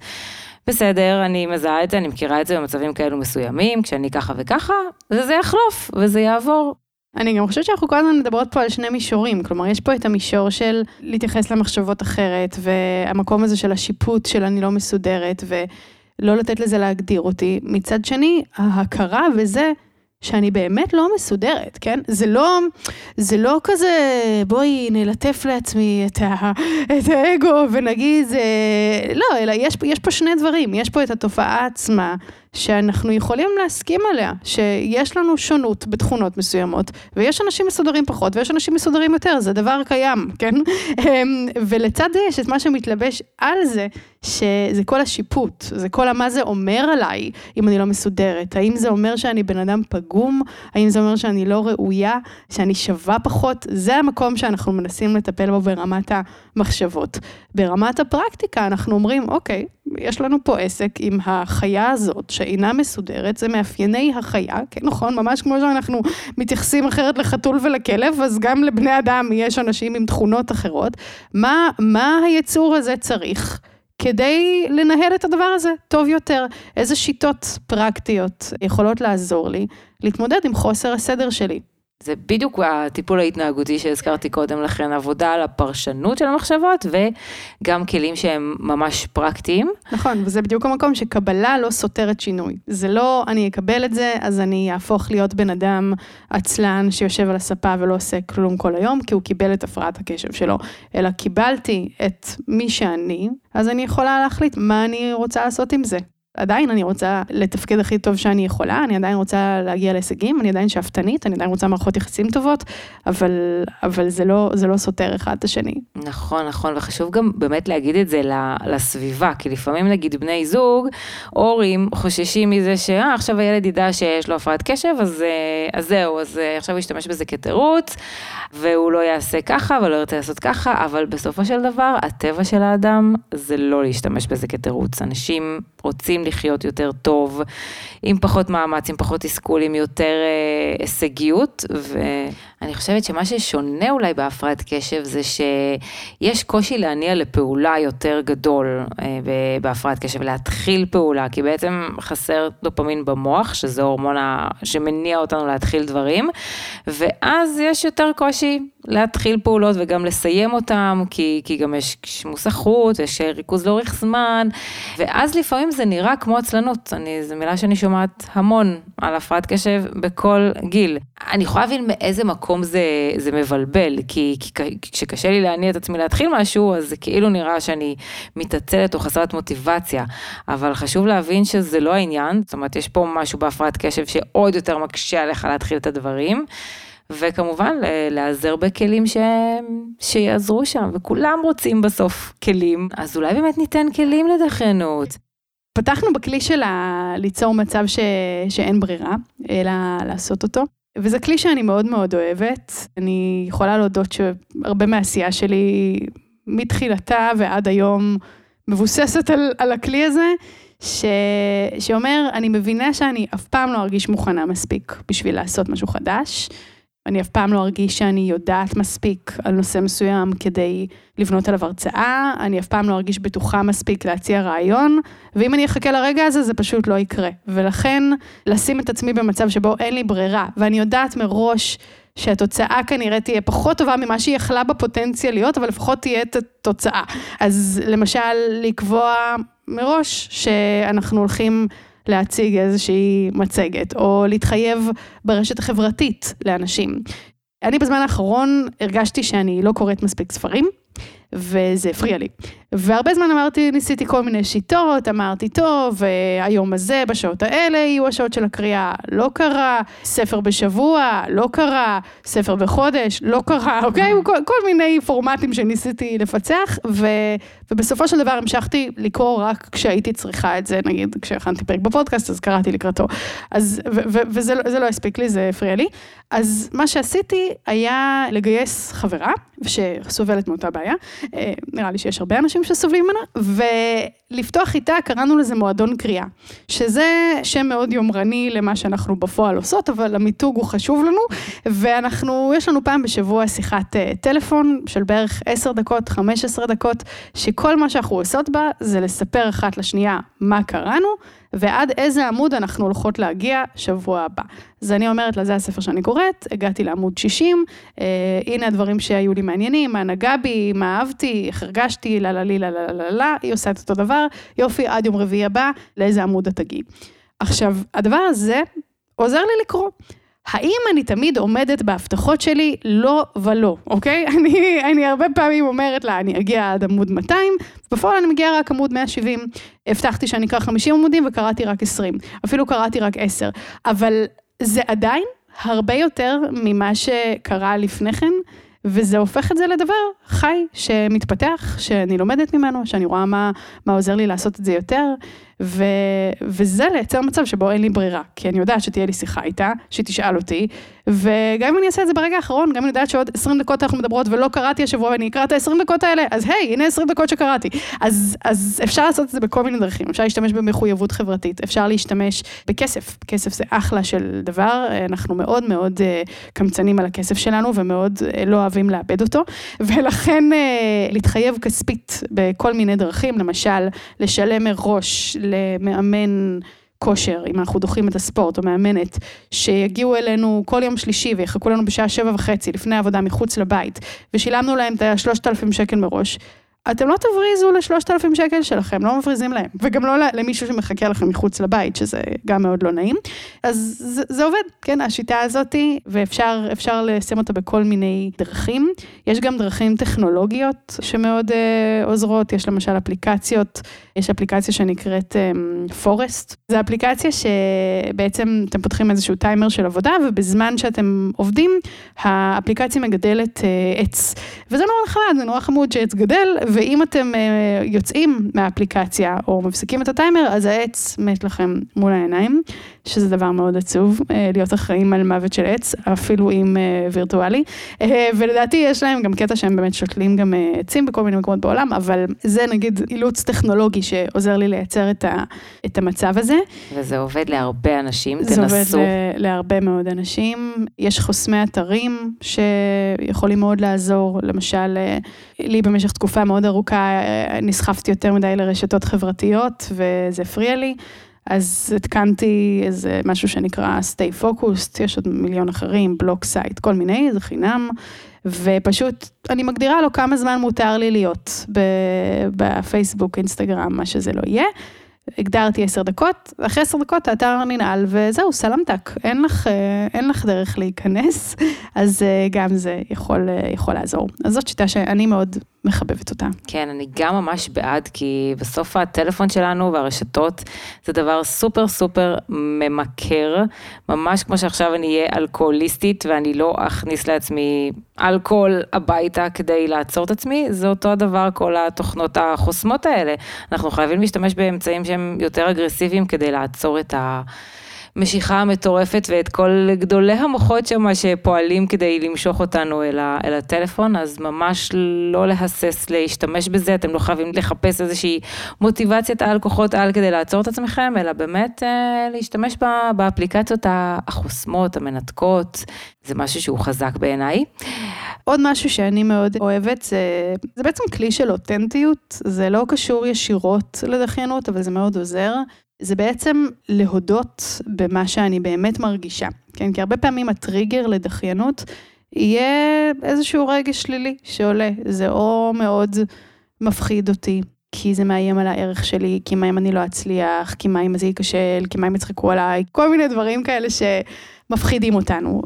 בסדר, אני מזהה את זה, אני מכירה את זה במצבים כאלו מסוימים, כשאני ככה וככה, וזה יחלוף, וזה יעבור. אני גם חושבת שאנחנו כל הזמן מדברות פה על שני מישורים, כלומר יש פה את המישור של להתייחס למחשבות אחרת, והמקום הזה של השיפוט של אני לא מסודרת, ולא לתת לזה להגדיר אותי. מצד שני, ההכרה וזה שאני באמת לא מסודרת, כן? זה לא כזה, בואי נלטף לעצמי את האגו ונגיד, לא, אלא יש פה שני דברים, יש פה את התופעה עצמה, שאנחנו יכולים להסכים עליה, שיש לנו שונות בתכונות מסוימות, ויש אנשים מסודרים פחות, ויש אנשים מסודרים יותר, זה דבר קיים, כן? ולצד זה יש את מה שמתלבש על זה, שזה כל השיפוט, זה כל מה זה אומר עליי, אם אני לא מסודרת, האם זה אומר שאני בן אדם פגום, האם זה אומר שאני לא ראויה, שאני שווה פחות, זה המקום שאנחנו מנסים לטפל בו ברמת המחשבות. ברמת הפרקטיקה אנחנו אומרים, אוקיי, יש לנו פה עסק עם החיה הזאת, שאינה מסודרת, זה מאפייני החיה, כן נכון, ממש כמו שאנחנו מתייחסים אחרת לחתול ולכלב, אז גם לבני אדם יש אנשים עם תכונות אחרות, מה היצור הזה צריך כדי לנהל את הדבר הזה טוב יותר? איזה שיטות פרקטיות יכולות לעזור לי להתמודד עם חוסר הסדר שלי? זה בדיוק הטיפול ההתנהגותי שהזכרתי קודם לכן, עבודה על הפרשנות של המחשבות, וגם כלים שהם ממש פרקטיים. נכון, וזה בדיוק המקום שקבלה לא סותרת שינוי. זה לא, אני אקבל את זה, אז אני אהפוך להיות בן אדם עצלן שיושב על הספה ולא עושה כלום כל היום, כי הוא קיבל את הפרעת הקשב שלו, אלא קיבלתי את מי שאני, אז אני יכולה להחליט מה אני רוצה לעשות עם זה. עדיין אני רוצה לתפקד הכי טוב שאני יכולה, אני עדיין רוצה להגיע להישגים, אני עדיין שאפתנית, אני עדיין רוצה מערכות יחסים טובות, אבל זה לא סותר אחד את השני. נכון, נכון, וחשוב גם באמת להגיד את זה לסביבה, כי לפעמים נגיד בני זוג, הורים חוששים מזה עכשיו הילד ידע שיש לו הפרעת קשב, אז זהו, אז עכשיו הוא ישתמש בזה כתירוץ, והוא לא יעשה ככה, ולא ירצה לעשות ככה, אבל בסופו של דבר, הטבע של האדם זה לא להשתמש בזה כתירוץ. אנשים רוצים לחיות יותר טוב, עם פחות מאמץ, עם פחות תסכול, עם יותר הישגיות, ואני חושבת שמה ששונה אולי בהפרעת קשב, זה שיש קושי להניע לפעולה יותר גדול בהפרעת קשב, להתחיל פעולה, כי בעצם חסר דופמין במוח, שזה הורמון שמניע אותנו להתחיל דברים, ואז יש יותר קושי להתחיל פעולות וגם לסיים אותם, כי גם יש מוסכות, יש ריכוז לאורך זמן, ואז לפעמים זה נראה כמו עצלנות, זו מילה שאני שומעת המון על הפרעת קשב בכל גיל. אני יכולה להבין מאיזה מקום זה מבלבל, כי כשקשה לי להניע את עצמי להתחיל משהו, אז זה כאילו נראה שאני מתעצלת או חסרת מוטיבציה, אבל חשוב להבין שזה לא העניין, זאת אומרת יש פה משהו בהפרעת קשב שעוד יותר מקשה עליך להתחיל את הדברים, וכמובן לעזר בכלים שיעזרו שם, וכולם רוצים בסוף כלים, אז אולי באמת ניתן כלים לדחיינות. פתחנו בכלי של ליצור מצב שאין ברירה, אלא לעשות אותו. וזה כלי שאני מאוד מאוד אוהבת. אני יכולה להודות שהרבה מהעשייה שלי מתחילתה ועד היום מבוססת על הכלי הזה, שאומר, אני מבינה שאני אף פעם לא ארגיש מוכנה מספיק בשביל לעשות משהו חדש. אני אף פעם לא ארגיש שאני יודעת מספיק על נושא מסוים כדי לבנות עליו הרצאה, אני אף פעם לא ארגיש בטוחה מספיק להציע רעיון, ואם אני אחכה לרגע הזה, זה פשוט לא יקרה. ולכן, לשים את עצמי במצב שבו אין לי ברירה, ואני יודעת מראש שהתוצאה כנראה תהיה פחות טובה ממה שהיא יכלה בפוטנציה להיות, אבל לפחות תהיה את התוצאה. אז למשל, לקבוע מראש שאנחנו הולכים להציג איזושהי מצגת, או להתחייב ברשת החברתית לאנשים. אני בזמן האחרון הרגשתי שאני לא קוראת מספיק ספרים, וזה הפריע לי. והרבה זמן ניסיתי כל מיני שיטות, אמרתי, טוב, היום הזה, בשעות האלה, יהיו השעות של הקריאה, לא קרה, ספר בשבוע, לא קרה, ספר בחודש, לא קרה, אוקיי? כל מיני פורמטים שניסיתי לפצח, ובסופו של דבר המשכתי לקרוא רק כשהייתי צריכה את זה, נגיד, כשהכנתי פרק בפודקאסט, אז קראתי לקראתו. וזה לא הספיק לי, זה הפריע לי. אז מה שעשיתי היה לגייס חברה, שסובלת מאותה בעיה, נראה לי שיש הרבה אנשים שסובלים ממנה, ולפתוח איתה, קראנו לזה מועדון קריאה, שזה שם מאוד יומרני למה שאנחנו בפועל עושות, אבל המיתוג הוא חשוב לנו, יש לנו פעם בשבוע שיחת טלפון של בערך 10 דקות, 15 דקות, שכל מה שאנחנו עושות בה, זה לספר אחת לשנייה מה קראנו, ועד איזה עמוד אנחנו הולכות להגיע שבוע הבא. אז אני אומרת לה, זה הספר שאני קוראת, הגעתי לעמוד 60, הנה הדברים שהיו לי מעניינים, מה נגע בי, מה אהבתי, איך הרגשתי, היא עושה את אותו דבר, יופי, עד יום רביעי הבא, לאיזה עמוד את תגיעי. עכשיו, הדבר הזה עוזר לי לקרוא. האם אני תמיד עומדת בהבטחות שלי? לא ולא, אוקיי? אני הרבה פעמים אומרת לה, אני אגיע עד עמוד 200, בפועל אני מגיעה רק עמוד 170, הבטחתי שאני אקרא 50 עמודים וקראתי רק 20, אפילו קראתי רק 10, אבל זה עדיין הרבה יותר ממה שקרה לפני כן, וזה הופך את זה לדבר חי שמתפתח, שאני לומדת ממנו, שאני רואה מה עוזר לי לעשות את זה יותר, וזה לייצר מצב שבו אין לי ברירה, כי אני יודעת שתהיה לי שיחה איתה, שהיא תשאל אותי, וגם אם אני אעשה את זה ברגע האחרון, גם אם אני יודעת שעוד 20 דקות אנחנו מדברות ולא קראתי השבוע, ואני אקרא את ה-20 דקות האלה, אז היי, הנה 20 דקות שקראתי. אז אפשר לעשות את זה בכל מיני דרכים, אפשר להשתמש במחויבות חברתית, אפשר להשתמש בכסף, כסף זה אחלה של דבר, אנחנו מאוד מאוד קמצנים על הכסף שלנו, ומאוד לא אוהבים לאבד אותו, ולכן להתחייב כספית בכל מיני דרכים, למשל, לשלם מראש למאמן כושר, אם אנחנו דוחים את הספורט או מאמנת, שיגיעו אלינו כל יום שלישי ויחכו לנו בשעה 7:30 לפני העבודה מחוץ לבית, ושילמנו להם את 3,000 שקל מראש, אתם לא תבריזו ל3,000 שקל שלכם, לא מבריזים להם, וגם לא למישהו שמחכה לכם מחוץ לבית, שזה גם מאוד לא נעים. אז זה עובד, כן, השיטה הזאת, ואפשר לשים אותה בכל מיני דרכים. יש גם דרכים טכנולוגיות שמאוד עוזרות, יש למשל אפליקציות, יש אפליקציה שנקראת פורסט. זו אפליקציה שבעצם אתם פותחים איזשהו טיימר של עבודה, ובזמן שאתם עובדים, האפליקציה מגדלת עץ. וזה נורא נחמד, זה נורא חמוד שעץ גדל, ואם אתם יוצאים מהאפליקציה או מפסיקים את הטיימר, אז העץ מת לכם מול העיניים, שזה דבר מאוד עצוב, להיות אחראים על מוות של עץ, אפילו אם וירטואלי. ולדעתי יש להם גם קטע שהם באמת שותלים גם עצים בכל מיני מקומות בעולם, אבל זה נגיד אילוץ טכנולוגי שעוזר לי לייצר את המצב הזה. וזה עובד להרבה אנשים, זה תנסו. עובד להרבה מאוד אנשים. יש חוסמי אתרים שיכולים מאוד לעזור, למשל, לי במשך תקופה מאוד ארוכה, נסחפתי יותר מדי לרשתות חברתיות, וזה הפריע לי. אז התקנתי איזה משהו שנקרא Stay Focused, יש עוד מיליון אחרים, בלוק סייט, כל מיני, זה חינם, ופשוט אני מגדירה לו כמה זמן מותר לי להיות בפייסבוק, אינסטגרם, מה שזה לא יהיה. הגדרתי 10 דקות, ואחרי 10 דקות האתר ננעל, וזהו, סלמתק, אין לך דרך להיכנס, אז גם זה יכול לעזור. אז זאת שיטה שאני מאוד מחבבת אותה. כן, אני גם ממש בעד, כי בסוף הטלפון שלנו והרשתות זה דבר סופר סופר ממכר, ממש כמו שעכשיו אני אהיה אלכוהוליסטית ואני לא אכניס לעצמי אלכוהול הביתה כדי לעצור את עצמי, זה אותו הדבר כל התוכנות החוסמות האלה. אנחנו חייבים להשתמש באמצעים שהם יותר אגרסיביים כדי לעצור את המשיכה המטורפת ואת כל גדולי המוחות שמה שפועלים כדי למשוך אותנו אל הטלפון, אז ממש לא להסס להשתמש בזה, אתם לא חייבים לחפש איזושהי מוטיבציית על כוחות על כדי לעצור את עצמכם, אלא באמת להשתמש באפליקציות החוסמות, המנתקות, זה משהו שהוא חזק בעיניי. עוד משהו שאני מאוד אוהבת, זה בעצם כלי של אותנטיות, זה לא קשור ישירות לדחיינות, אבל זה מאוד עוזר. זה בעצם להודות במה שאני באמת מרגישה, כן? כי הרבה פעמים הטריגר לדחיינות יהיה איזשהו רגש שלילי שעולה, זה או מאוד מפחיד אותי, כי זה מאיים על הערך שלי, כי מה אם אני לא אצליח, כי מה אם זה ייכשל, כי מה אם יצחקו עליי, כל מיני דברים כאלה שמפחידים אותנו,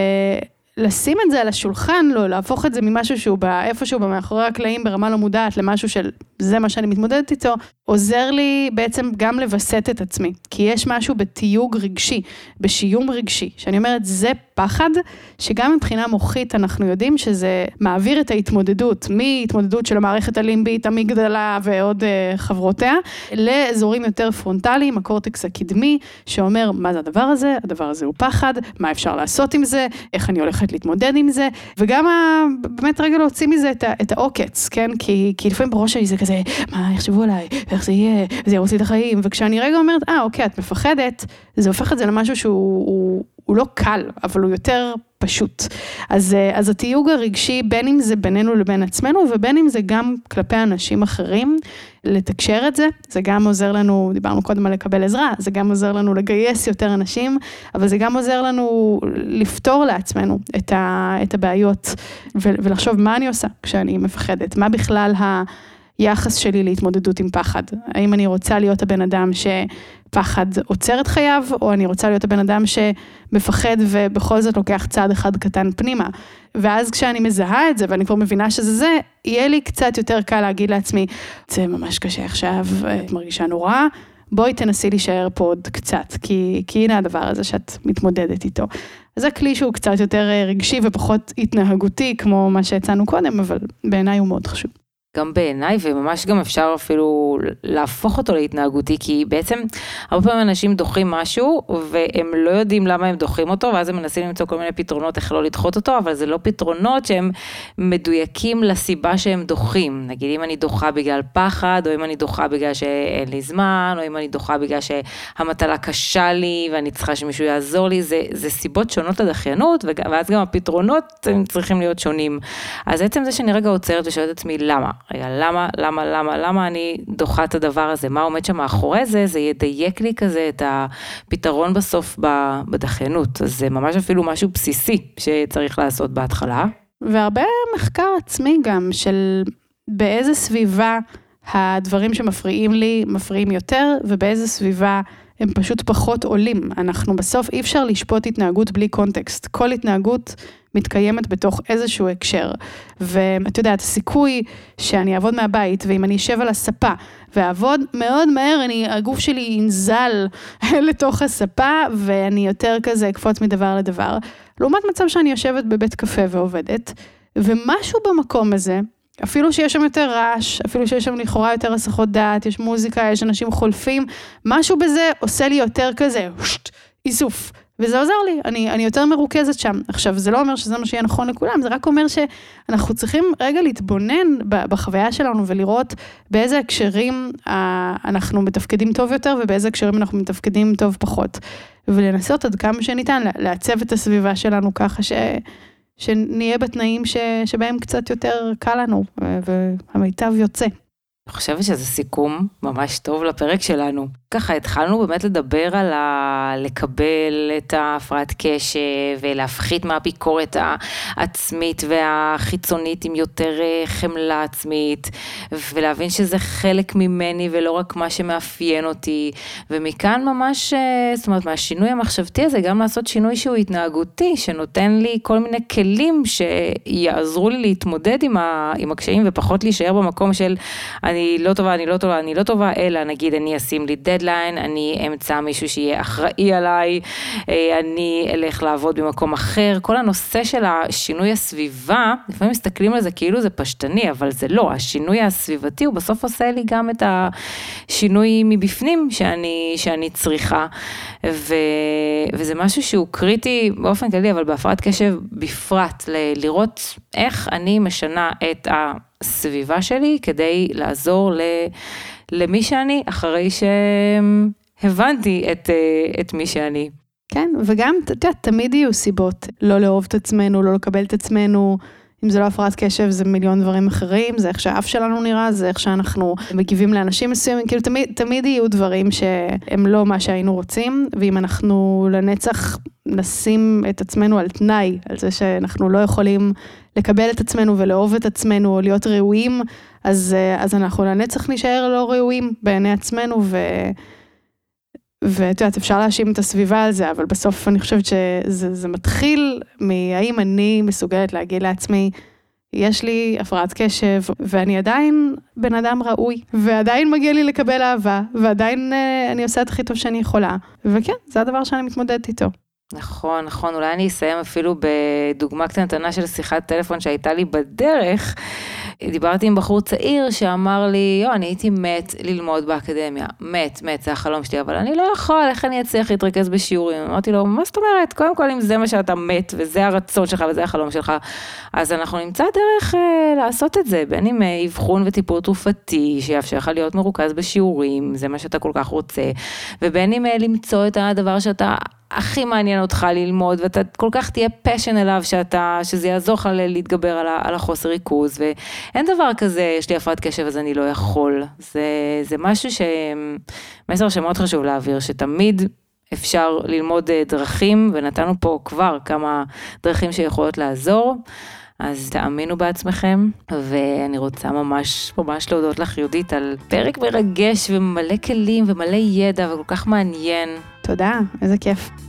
לשים את זה על השולחן, לא, להפוך את זה ממשהו שהוא איפשהו במאחורי הקלעים ברמה לא מודעת, למשהו של זה מה שאני מתמודדת איתו, עוזר לי בעצם גם לבסט את עצמי, כי יש משהו בתיוג רגשי, בשיום רגשי, שאני אומרת זה פחד, שגם מבחינה מוחית אנחנו יודעים שזה מעביר את ההתמודדות, מהתמודדות של המערכת הלימבית, המגדלה ועוד חברותיה, לאזורים יותר פרונטליים, הקורטקס הקדמי, שאומר מה זה הדבר הזה, הדבר הזה הוא פחד, מה אפשר לעשות עם זה, איך אני הולכת להתמודד עם זה, וגם באמת רגע להוציא מזה את העוקץ, כן? כי לפעמים בראש שלי זה כזה, מה יחשבו עליי, ואיך זה יהיה, זה ירוץ לי את החיים, וכשאני רגע אומרת, אוקיי, את מפחדת, זה הופך את זה למשהו שהוא לא קל, אבל הוא יותר פשוט. אז התיוג הרגשי, בין אם זה בינינו לבין עצמנו, ובין אם זה גם כלפי אנשים אחרים, לתקשר את זה, זה גם עוזר לנו, דיברנו קודם על לקבל עזרה, זה גם עוזר לנו לגייס יותר אנשים, אבל זה גם עוזר לנו לפתור לעצמנו את הבעיות, ולחשוב מה אני עושה כשאני מפחדת, מה בכלל היחס שלי להתמודדות עם פחד, האם אני רוצה להיות הבן אדם שפחד עוצר את חייו, או אני רוצה להיות הבן אדם שמפחד ובכל זאת לוקח צעד אחד קטן פנימה, ואז כשאני מזהה את זה, ואני כבר מבינה שזה, יהיה לי קצת יותר קל להגיד לעצמי, זה ממש קשה עכשיו, את מרגישה נורא, בואי תנסי להישאר פה עוד קצת, כי הנה הדבר הזה שאת מתמודדת איתו. אז זה כלי שהוא קצת יותר רגשי ופחות התנהגותי, כמו מה שהצענו קודם, אבל בעיניי הוא מאוד חשוב. גם בעיניי, וממש גם אפשר אפילו להפוך אותו להתנהגותי, כי בעצם הרבה פעמים אנשים דוחים משהו, והם לא יודעים למה הם דוחים אותו, ואז הם מנסים למצוא כל מיני פתרונות איך לא לדחות אותו, אבל זה לא פתרונות שהם מדויקים לסיבה שהם דוחים. נגיד, אם אני דוחה בגלל פחד, או אם אני דוחה בגלל שאין לי זמן, או אם אני דוחה בגלל שהמטלה קשה לי, ואני צריכה שמישהו יעזור לי, זה סיבות שונות לדחיינות, ואז גם הפתרונות הם צריכים להיות שונים. אז בעצם זה שאני רגע עוצרת ושואלת את עצמי, למה? רגע, למה אני דוחה את הדבר הזה? מה עומד שם מאחורי זה? זה ידייק לי כזה את הפתרון בסוף בדחיינות. אז זה ממש אפילו משהו בסיסי שצריך לעשות בהתחלה. והרבה מחקר עצמי גם של באיזה סביבה הדברים שמפריעים לי מפריעים יותר, ובאיזה סביבה הם פשוט פחות עולים. אנחנו בסוף אי אפשר לשפוט התנהגות בלי קונטקסט. כל התנהגות מתקיימת בתוך איזשהו הקשר. ואת יודעת, הסיכוי שאני אעבוד מהבית, ואם אני אשב על הספה, ואעבוד מאוד מהר, הגוף שלי ינזל לתוך הספה, ואני יותר כזה אקפוץ מדבר לדבר. לעומת מצב שאני יושבת בבית קפה ועובדת, ומשהו במקום הזה, אפילו שיש שם יותר רעש, אפילו שיש שם לכאורה יותר הסחות דעת, יש מוזיקה, יש אנשים חולפים, משהו בזה עושה לי יותר כזה, איסוף. וזה עוזר לי, אני יותר מרוכזת שם. עכשיו, זה לא אומר שזה מה שיהיה נכון לכולם, זה רק אומר שאנחנו צריכים רגע להתבונן בחוויה שלנו, ולראות באיזה הקשרים אנחנו מתפקדים טוב יותר, ובאיזה הקשרים אנחנו מתפקדים טוב פחות. ולנסות עד כמה שניתן, לעצב את הסביבה שלנו ככה שנהיה בתנאים שבהם קצת יותר קל לנו, והמיטב יוצא. אני חושבת שזה סיכום ממש טוב לפרק שלנו. ככה התחלנו באמת לדבר על לקבל את ההפרעת קשב ולהפחית מהביקורת העצמית והחיצונית עם יותר חמלה עצמית, ולהבין שזה חלק ממני ולא רק מה שמאפיין אותי, ומכאן ממש, זאת אומרת, מהשינוי המחשבתי הזה גם לעשות שינוי שהוא התנהגותי, שנותן לי כל מיני כלים שיעזרו לי להתמודד עם הקשיים ופחות להישאר במקום של אני לא טובה, אני לא טובה, אני לא טובה, אלא נגיד אני אשים לי דדליין, אני אמצא מישהו שיהיה אחראי עליי, אני אלך לעבוד במקום אחר, כל הנושא של השינוי הסביבה, לפעמים מסתכלים על זה כאילו זה פשטני, אבל זה לא, השינוי הסביבתי הוא בסוף עושה לי גם את השינוי מבפנים שאני צריכה, וזה משהו שהוא קריטי באופן כללי, אבל בהפרעת קשב בפרט, לראות איך אני משנה את הסביבה שלי, כדי לעזור למי שאני, אחרי שהבנתי את מי שאני. כן, וגם, תמיד יהיו סיבות לא לאהוב את עצמנו, לא לקבל את עצמנו, אם זה לא הפרעת קשב, זה מיליון דברים אחרים, זה איך שהאף שלנו נראה, זה איך שאנחנו מגיבים לאנשים מסוימים, כאילו תמיד יהיו דברים שהם לא מה שהיינו רוצים, ואם אנחנו לנצח נשים את עצמנו על תנאי, על זה שאנחנו לא יכולים לקבל את עצמנו ולאהוב את עצמנו, או להיות ראויים, אז אנחנו לנצח נשאר לא ראויים בעיני עצמנו, ואת יודעת, אפשר להאשים את הסביבה על זה, אבל בסוף אני חושבת שזה מתחיל מהאם אני מסוגלת להגיד לעצמי, יש לי הפרעת קשב, ואני עדיין בן אדם ראוי, ועדיין מגיע לי לקבל אהבה, ועדיין אני עושה את הכי טוב שאני יכולה, וכן, זה הדבר שאני מתמודדת איתו. נכון, נכון, אולי אני אסיים אפילו בדוגמה קטנטנה של שיחת טלפון שהייתה לי בדרך, דיברתי עם בחור צעיר שאמר לי, אני הייתי מת ללמוד באקדמיה, מת, זה החלום שלי, אבל אני לא יכול, איך אני אצליח להתרכז בשיעורים? אמרתי לו, מה זאת אומרת? קודם כל, אם זה מה שאתה מת, וזה הרצון שלך, וזה החלום שלך, אז אנחנו נמצא דרך לעשות את זה, בין אם אבחון וטיפול תרופתי, שיאפשר לך להיות מרוכז בשיעורים, זה מה שאתה כל כך רוצה, ובין אם למצוא את הדבר שאתה הכי מעניין אותך ללמוד, ואתה כל כך תהיה פשן אליו, שזה יעזור לך להתגבר על החוסר ריכוז, ואין דבר כזה, יש לי הפרעת קשב, אז אני לא יכול. זה משהו מסר שמאוד חשוב להעביר, שתמיד אפשר ללמוד דרכים, ונתנו פה כבר כמה דרכים שיכולות לעזור, אז תאמינו בעצמכם, ואני רוצה ממש להודות לך יהודית על פרק מרגש ומלא כלים ומלא ידע וכל כך מעניין. תודה, איזה כיף.